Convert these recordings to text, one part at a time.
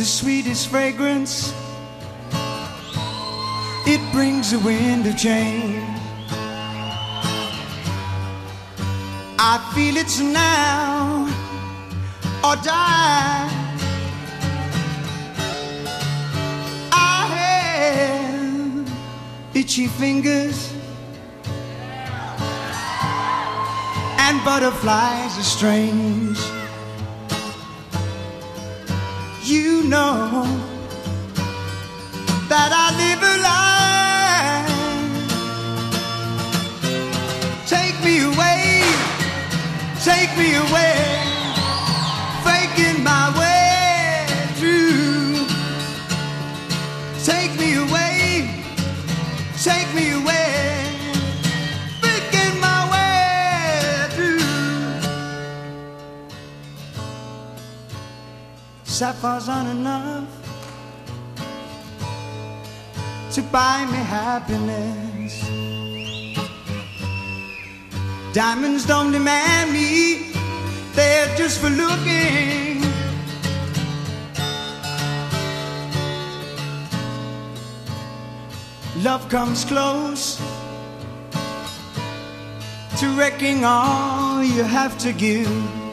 sweetest fragrance. It brings a wind of change. I feel it's now or die. I have itchy fingers and butterflies are strange. You know that I live a lie. Take me away, take me away, faking my way through. Take me away, take me away, faking my way through. Sapphires aren't enough to buy me happiness. Diamonds don't demand me, they're just for looking. Love comes close to wrecking all you have to give.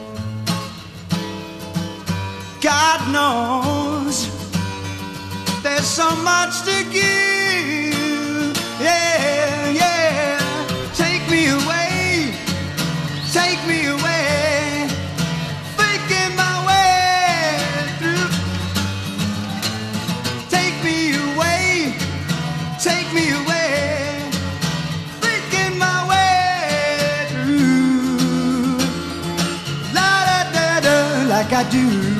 God knows there's so much to give. Yeah, yeah. Take me away, take me away, faking my way through. Take me away, take me away, faking my way through. La da da da, like I do.